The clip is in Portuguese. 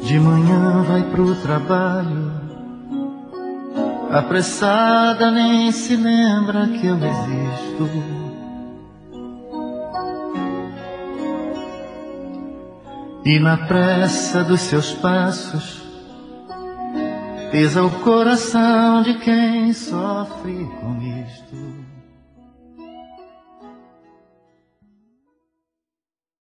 De manhã vai pro trabalho, apressada, nem se lembra que eu existo. E na pressa dos seus passos pesa o coração de quem sofre com isto.